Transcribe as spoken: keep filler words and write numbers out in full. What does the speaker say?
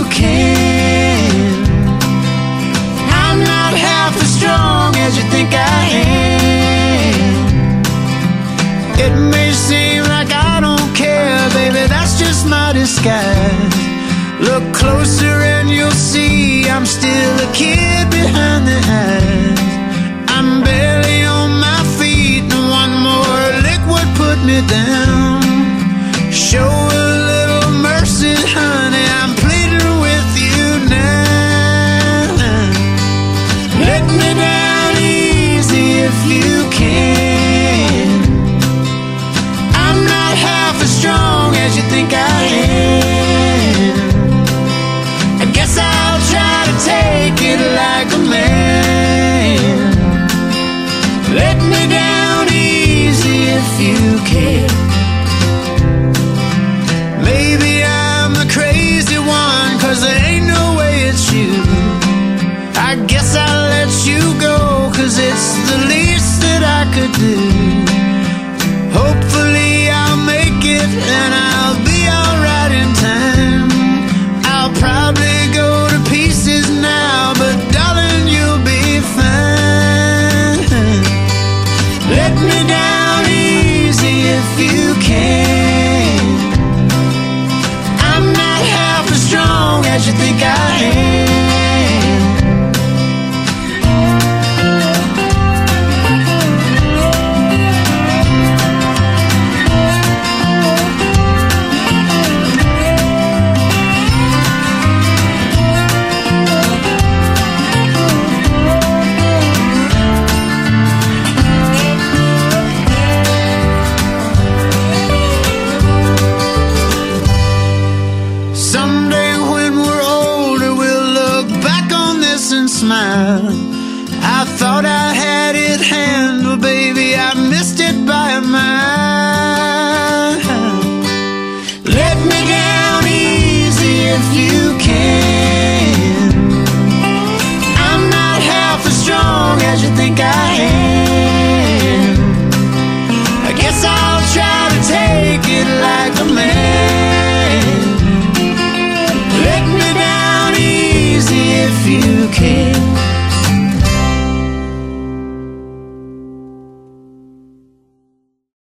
can. I'm not half as strong as you think I am. It may seem like I don't care, baby, that's just my disguise. Look closer and you'll see I'm still a kid behind the eyes. I'm barely on my feet, and one more lick would put me down. Show a little mercy, honey, I'm pleading with you now. Let me down easy if you can. I'm not half as strong as you think I am. I guess I'll try to take it like a man. Let me down easy if you can. Maybe I'm the crazy one, 'cause there ain't no way it's you. I guess I'll let you go, 'cause it's the least that I could do. Hopefully I'll make it and I'll be alright in time. I'll probably go to pieces now, but darling, you'll be fine. Let me down easy if you can. I'm not half as strong as you think I am. Someday when we're older, we'll look back on this and smile. I thought I had it handled, baby, I missed it by a mile. Let me down easy if you